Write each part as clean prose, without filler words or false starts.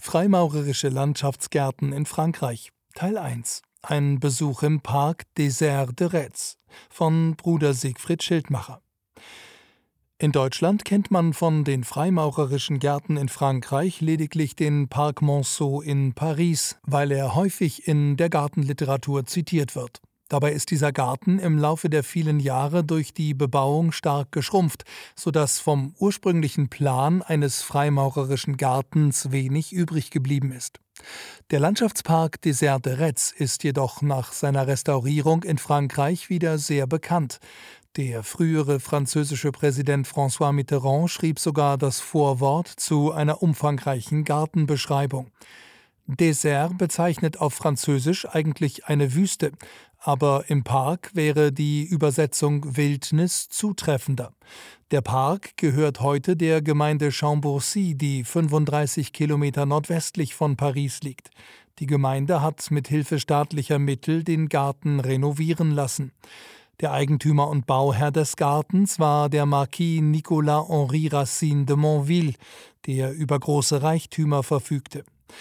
Freimaurerische Landschaftsgärten in Frankreich. Teil 1. Ein Besuch im Parc Désert de Retz von Bruder Siegfried Schildmacher. In Deutschland kennt man von den freimaurerischen Gärten in Frankreich lediglich den Parc Monceau in Paris, weil er häufig in der Gartenliteratur zitiert wird. Dabei ist dieser Garten im Laufe der vielen Jahre durch die Bebauung stark geschrumpft, sodass vom ursprünglichen Plan eines freimaurerischen Gartens wenig übrig geblieben ist. Der Landschaftspark Désert de Retz ist jedoch nach seiner Restaurierung in Frankreich wieder sehr bekannt. Der frühere französische Präsident François Mitterrand schrieb sogar das Vorwort zu einer umfangreichen Gartenbeschreibung. Désert bezeichnet auf Französisch eigentlich eine Wüste, aber im Park wäre die Übersetzung Wildnis zutreffender. Der Park gehört heute der Gemeinde Chambourcy, die 35 Kilometer nordwestlich von Paris liegt. Die Gemeinde hat mit Hilfe staatlicher Mittel den Garten renovieren lassen. Der Eigentümer und Bauherr des Gartens war der Marquis Nicolas-Henri Racine de Monville, der über große Reichtümer verfügte.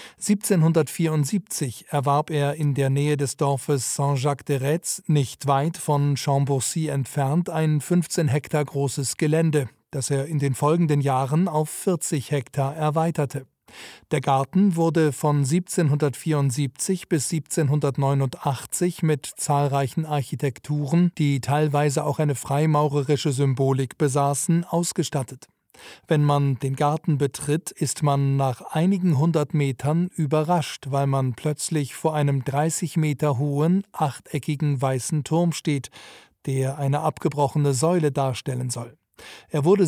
1774 erwarb er in der Nähe des Dorfes Saint-Jacques-de-Retz, nicht weit von Chambourcy entfernt, ein 15 Hektar großes Gelände, das er in den folgenden Jahren auf 40 Hektar erweiterte. Der Garten wurde von 1774 bis 1789 mit zahlreichen Architekturen, die teilweise auch eine freimaurerische Symbolik besaßen, ausgestattet. Wenn man den Garten betritt, ist man nach einigen 100 Metern überrascht, weil man plötzlich vor einem 30 Meter hohen, achteckigen weißen Turm steht, der eine abgebrochene Säule darstellen soll. Er wurde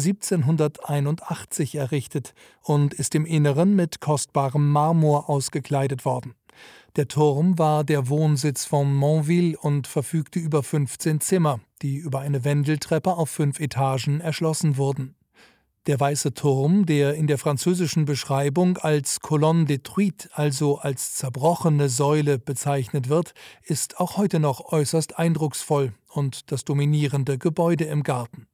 1781 errichtet und ist im Inneren mit kostbarem Marmor ausgekleidet worden. Der Turm war der Wohnsitz von Monville und verfügte über 15 Zimmer, die über eine Wendeltreppe auf 5 Etagen erschlossen wurden. Der weiße Turm, der in der französischen Beschreibung als Colonne détruite, also als zerbrochene Säule bezeichnet wird, ist auch heute noch äußerst eindrucksvoll und das dominierende Gebäude im Garten.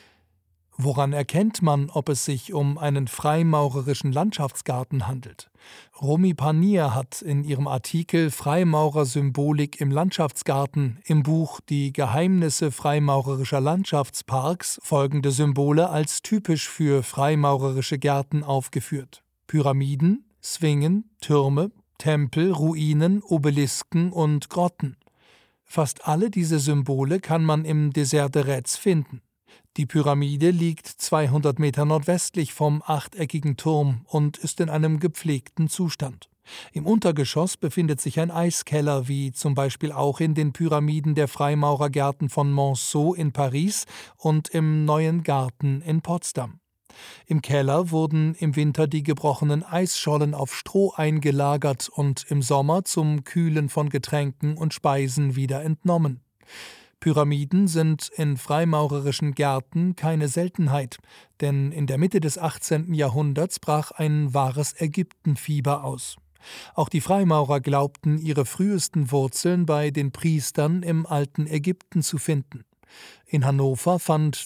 Woran erkennt man, ob es sich um einen freimaurerischen Landschaftsgarten handelt? Romy Panier hat in ihrem Artikel Freimaurersymbolik im Landschaftsgarten im Buch Die Geheimnisse freimaurerischer Landschaftsparks folgende Symbole als typisch für freimaurerische Gärten aufgeführt: Pyramiden, Sphingen, Türme, Tempel, Ruinen, Obelisken und Grotten. Fast alle diese Symbole kann man im Désert de Retz finden. Die Pyramide liegt 200 Meter nordwestlich vom achteckigen Turm und ist in einem gepflegten Zustand. Im Untergeschoss befindet sich ein Eiskeller, wie zum Beispiel auch in den Pyramiden der Freimaurergärten von Monceau in Paris und im Neuen Garten in Potsdam. Im Keller wurden im Winter die gebrochenen Eisschollen auf Stroh eingelagert und im Sommer zum Kühlen von Getränken und Speisen wieder entnommen. Pyramiden sind in freimaurerischen Gärten keine Seltenheit, denn in der Mitte des 18. Jahrhunderts brach ein wahres Ägyptenfieber aus. Auch die Freimaurer glaubten, ihre frühesten Wurzeln bei den Priestern im alten Ägypten zu finden. In Hannover fand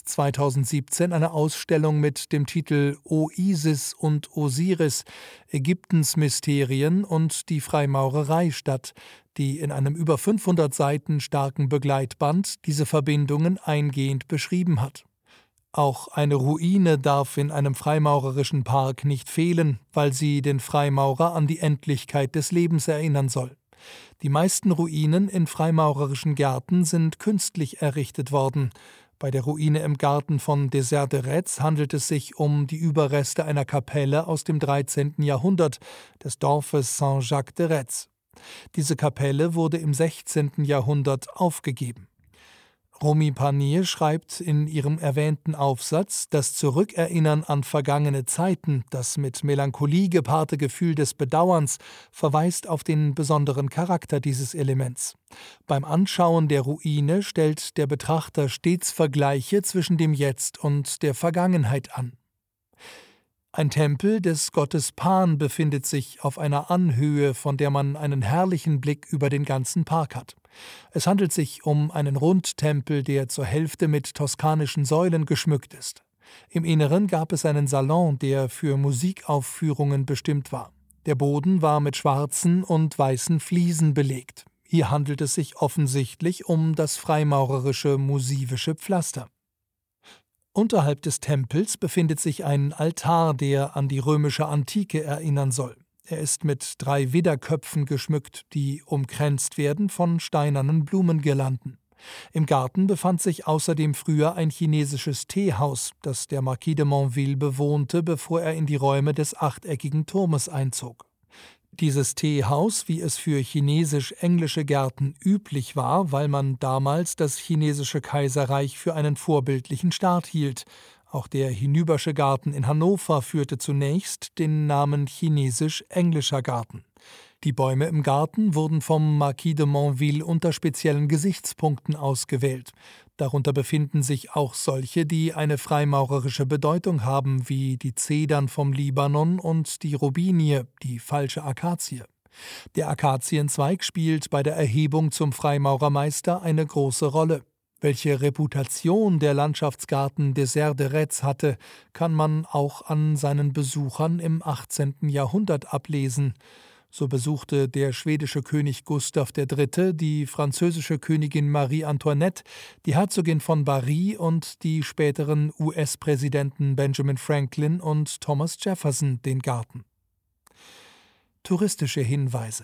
2017 eine Ausstellung mit dem Titel O Isis und Osiris, Ägyptens Mysterien und die Freimaurerei statt, die in einem über 500 Seiten starken Begleitband diese Verbindungen eingehend beschrieben hat. Auch eine Ruine darf in einem freimaurerischen Park nicht fehlen, weil sie den Freimaurer an die Endlichkeit des Lebens erinnern soll. Die meisten Ruinen in freimaurerischen Gärten sind künstlich errichtet worden. Bei der Ruine im Garten von Désert de Retz handelt es sich um die Überreste einer Kapelle aus dem 13. Jahrhundert des Dorfes Saint-Jacques-de-Retz. Diese Kapelle wurde im 16. Jahrhundert aufgegeben. Romy Panier schreibt in ihrem erwähnten Aufsatz, das Zurückerinnern an vergangene Zeiten, das mit Melancholie gepaarte Gefühl des Bedauerns, verweist auf den besonderen Charakter dieses Elements. Beim Anschauen der Ruine stellt der Betrachter stets Vergleiche zwischen dem Jetzt und der Vergangenheit an. Ein Tempel des Gottes Pan befindet sich auf einer Anhöhe, von der man einen herrlichen Blick über den ganzen Park hat. Es handelt sich um einen Rundtempel, der zur Hälfte mit toskanischen Säulen geschmückt ist. Im Inneren gab es einen Salon, der für Musikaufführungen bestimmt war. Der Boden war mit schwarzen und weißen Fliesen belegt. Hier handelt es sich offensichtlich um das freimaurerische Musivische Pflaster. Unterhalb des Tempels befindet sich ein Altar, der an die römische Antike erinnern soll. Er ist mit 3 Widderköpfen geschmückt, die umkränzt werden von steinernen Blumengirlanden. Im Garten befand sich außerdem früher ein chinesisches Teehaus, das der Marquis de Monville bewohnte, bevor er in die Räume des achteckigen Turmes einzog. Dieses Teehaus, wie es für chinesisch-englische Gärten üblich war, weil man damals das chinesische Kaiserreich für einen vorbildlichen Staat hielt. Auch der Hinübersche Garten in Hannover führte zunächst den Namen Chinesisch-Englischer Garten. Die Bäume im Garten wurden vom Marquis de Monville unter speziellen Gesichtspunkten ausgewählt. Darunter befinden sich auch solche, die eine freimaurerische Bedeutung haben, wie die Zedern vom Libanon und die Robinie, die falsche Akazie. Der Akazienzweig spielt bei der Erhebung zum Freimaurermeister eine große Rolle. Welche Reputation der Landschaftsgarten Dessert de Retz hatte, kann man auch an seinen Besuchern im 18. Jahrhundert ablesen. So besuchte der schwedische König Gustav III., die französische Königin Marie Antoinette, die Herzogin von Barry und die späteren US-Präsidenten Benjamin Franklin und Thomas Jefferson den Garten. Touristische Hinweise: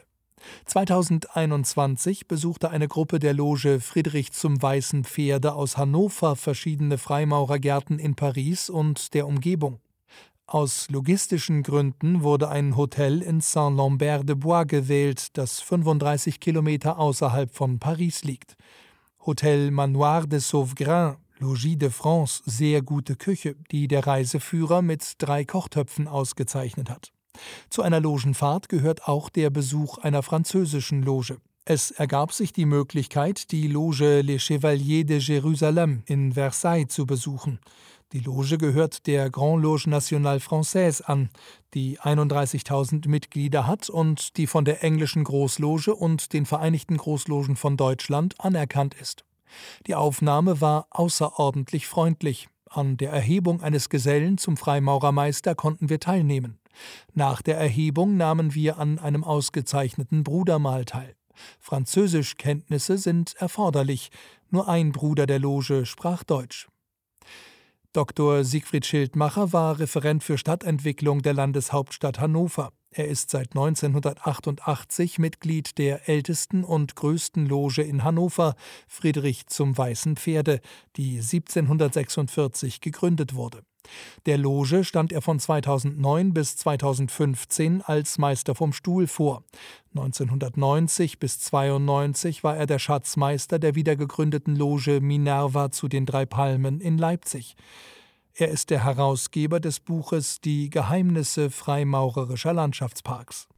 2021 besuchte eine Gruppe der Loge Friedrich zum Weißen Pferde aus Hannover verschiedene Freimaurergärten in Paris und der Umgebung. Aus logistischen Gründen wurde ein Hotel in Saint-Lambert-de-Bois gewählt, das 35 Kilometer außerhalb von Paris liegt. Hotel Manoir de Sauvegrain, Logis de France, sehr gute Küche, die der Reiseführer mit 3 Kochtöpfen ausgezeichnet hat. Zu einer Logenfahrt gehört auch der Besuch einer französischen Loge. Es ergab sich die Möglichkeit, die Loge Les Chevaliers de Jérusalem in Versailles zu besuchen. Die Loge gehört der Grande Loge Nationale Française an, die 31.000 Mitglieder hat und die von der englischen Großloge und den Vereinigten Großlogen von Deutschland anerkannt ist. Die Aufnahme war außerordentlich freundlich. An der Erhebung eines Gesellen zum Freimaurermeister konnten wir teilnehmen. Nach der Erhebung nahmen wir an einem ausgezeichneten Brudermahl teil. Französischkenntnisse sind erforderlich. Nur ein Bruder der Loge sprach Deutsch. Dr. Siegfried Schildmacher war Referent für Stadtentwicklung der Landeshauptstadt Hannover. Er ist seit 1988 Mitglied der ältesten und größten Loge in Hannover, Friedrich zum Weißen Pferde, die 1746 gegründet wurde. Der Loge stand er von 2009 bis 2015 als Meister vom Stuhl vor. 1990 bis 1992 war er der Schatzmeister der wiedergegründeten Loge Minerva zu den 3 Palmen in Leipzig. Er ist der Herausgeber des Buches Die Geheimnisse freimaurerischer Landschaftsparks.